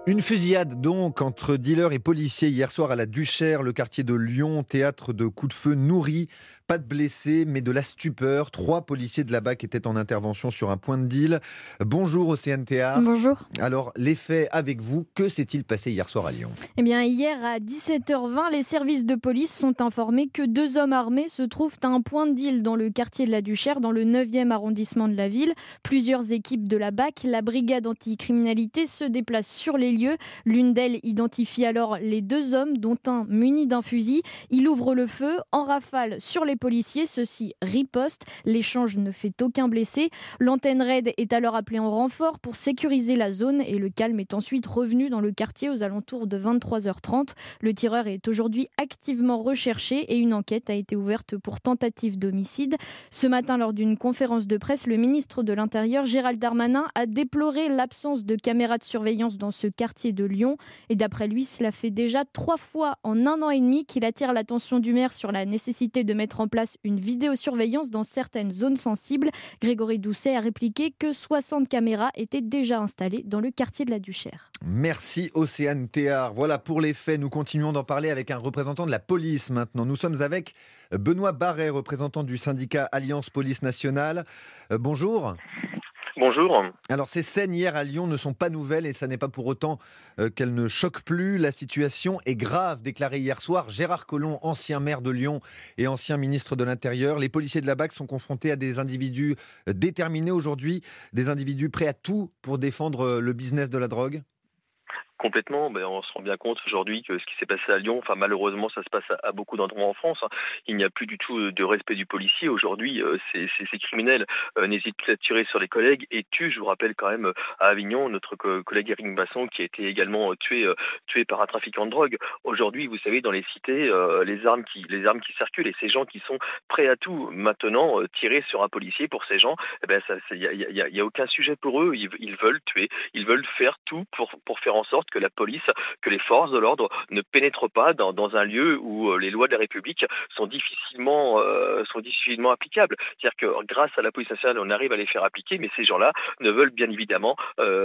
Une fusillade donc entre dealers et policiers hier soir à la Duchère, le quartier de Lyon, théâtre de coups de feu nourris. Pas de blessés, mais de la stupeur. 3 policiers de la BAC étaient en intervention sur un point de deal. Bonjour Océane Théard. Bonjour. Alors, les faits avec vous, que s'est-il passé hier soir à Lyon ? Eh bien, hier à 17h20, les services de police sont informés que 2 hommes armés se trouvent à un point de deal dans le quartier de la Duchère, dans le 9e arrondissement de la ville. Plusieurs équipes de la BAC, la brigade anticriminalité, se déplacent sur les lieux. L'une d'elles identifie alors les 2 hommes, dont un muni d'un fusil. Il ouvre le feu en rafale sur les policiers. Ceux-ci ripostent. L'échange ne fait aucun blessé. L'antenne RAID est alors appelée en renfort pour sécuriser la zone et le calme est ensuite revenu dans le quartier aux alentours de 23h30. Le tireur est aujourd'hui activement recherché et une enquête a été ouverte pour tentative d'homicide. Ce matin, lors d'une conférence de presse, le ministre de l'Intérieur, Gérald Darmanin, a déploré l'absence de caméras de surveillance dans ce quartier de Lyon. Et d'après lui, cela fait déjà 3 fois en 1 an et demi qu'il attire l'attention du maire sur la nécessité de mettre en place une vidéosurveillance dans certaines zones sensibles. Grégory Doucet a répliqué que 60 caméras étaient déjà installées dans le quartier de la Duchère. Merci Océane Théard. Voilà pour les faits. Nous continuons d'en parler avec un représentant de la police maintenant. Nous sommes avec Benoît Barret, représentant du syndicat Alliance Police Nationale. Bonjour. Bonjour. Alors ces scènes hier à Lyon ne sont pas nouvelles et ça n'est pas pour autant qu'elles ne choquent plus. La situation est grave, déclaré hier soir Gérard Collomb, ancien maire de Lyon et ancien ministre de l'Intérieur. Les policiers de la BAC sont confrontés à des individus déterminés aujourd'hui, des individus prêts à tout pour défendre le business de la drogue. Complètement, on se rend bien compte aujourd'hui que ce qui s'est passé à Lyon, malheureusement ça se passe à beaucoup d'endroits en France. Il n'y a plus du tout de respect du policier. Aujourd'hui, ces criminels n'hésitent plus à tirer sur les collègues et tuent. Je vous rappelle quand même à Avignon, notre collègue Éric Basson qui a été également tué par un trafiquant de drogue. Aujourd'hui, vous savez, dans les cités, les armes qui circulent et ces gens qui sont prêts à tout maintenant, tirer sur un policier pour ces gens, il y a aucun sujet pour eux. Ils veulent tuer, ils veulent faire tout pour faire en sorte que la police, que les forces de l'ordre ne pénètrent pas dans un lieu où les lois de la République sont difficilement applicables. C'est-à-dire que grâce à la police nationale, on arrive à les faire appliquer, mais ces gens-là ne veulent bien évidemment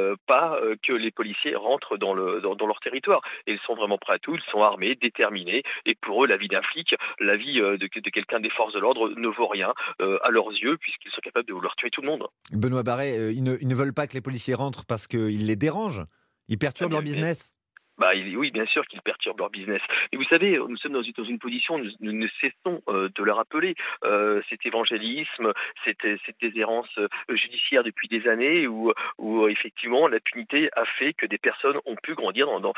pas que les policiers rentrent dans leur territoire. Et ils sont vraiment prêts à tout, ils sont armés, déterminés, et pour eux, la vie d'un flic, la vie de quelqu'un des forces de l'ordre ne vaut rien à leurs yeux, puisqu'ils sont capables de vouloir tuer tout le monde. Benoît Barret, ils ne veulent pas que les policiers rentrent parce qu'ils les dérangent. Ils perturbent leur business. Oui, bien sûr qu'ils perturbent leur business. Et vous savez, nous sommes dans une position, nous ne cessons de le rappeler, cet évangélisme, cette déshérence judiciaire depuis des années où effectivement l'impunité a fait que des personnes ont pu grandir dans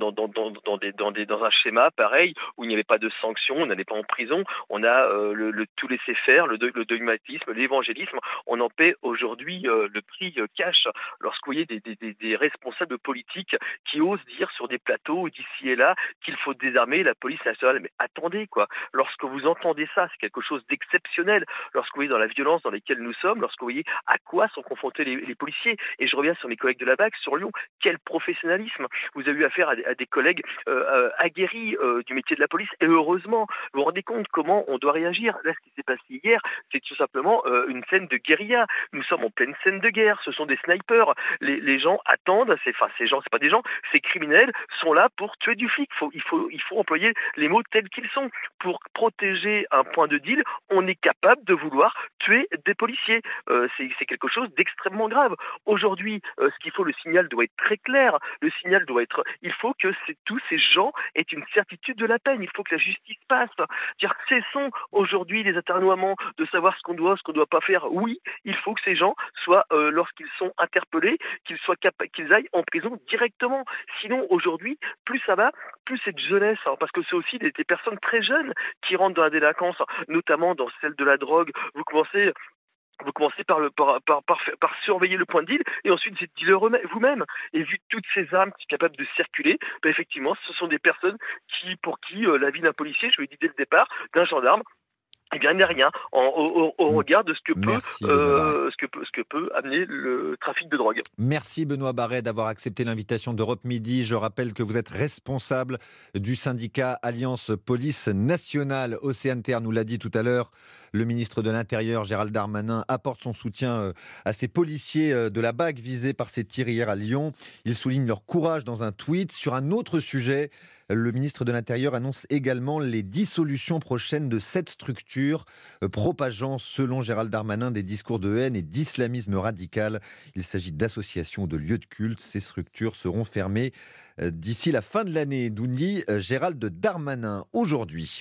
un schéma pareil où il n'y avait pas de sanctions, on n'allait pas en prison, on a le tout laisser faire, le dogmatisme, l'évangélisme. On en paie aujourd'hui le prix cash lorsque vous voyez des responsables politiques qui osent dire sur des plateaux d'ici et là qu'il faut désarmer la police nationale. Mais attendez quoi, lorsque vous entendez ça, c'est quelque chose d'exceptionnel. Lorsque vous voyez dans la violence dans laquelle nous sommes, lorsque vous voyez à quoi sont confrontés les policiers, et je reviens sur mes collègues de la BAC, sur Lyon, quel professionnalisme. Vous avez eu affaire à des collègues aguerris du métier de la police, et heureusement, vous vous rendez compte comment on doit réagir. Là, ce qui s'est passé hier, c'est tout simplement une scène de guérilla. Nous sommes en pleine scène de guerre, ce sont des snipers. Les gens attendent, ces gens, c'est pas des gens, ces criminels sont là pour tuer du flic. Il faut employer les mots tels qu'ils sont. Pour protéger un point de deal, on est capable de vouloir tuer des policiers. C'est quelque chose d'extrêmement grave. Aujourd'hui, ce qu'il faut, le signal doit être très clair. Le signal doit être, il faut que tous ces gens aient une certitude de la peine. Il faut que la justice passe. Dire, cessons aujourd'hui les atermoiements de savoir ce qu'on doit pas faire. Oui, il faut que ces gens soient, lorsqu'ils sont interpellés, qu'ils aillent en prison directement. Sinon, aujourd'hui, plus ça va, plus cette jeunesse, parce que c'est aussi des personnes très jeunes qui rentrent dans la délinquance, notamment dans celle de la drogue. Vous commencez par surveiller le point de deal et ensuite vous êtes dealer vous-même. Et vu toutes ces armes qui sont capables de circuler, effectivement, ce sont des personnes pour qui la vie d'un policier, je l'ai dit dès le départ, d'un gendarme, eh bien, n'est rien au regard de Merci Benoît Barret. ce que peut amener le trafic de drogue. Merci Benoît Barret d'avoir accepté l'invitation d'Europe Midi. Je rappelle que vous êtes responsable du syndicat Alliance Police Nationale. Océane nous l'a dit tout à l'heure. Le ministre de l'Intérieur, Gérald Darmanin, apporte son soutien à ces policiers de la BAC visés par ces tirs hier à Lyon. Il souligne leur courage dans un tweet. Sur un autre sujet, le ministre de l'Intérieur annonce également les dissolutions prochaines de 7 structures propageant, selon Gérald Darmanin, des discours de haine et d'islamisme radical. Il s'agit d'associations ou de lieux de culte. Ces structures seront fermées d'ici la fin de l'année, nous dit Gérald Darmanin aujourd'hui.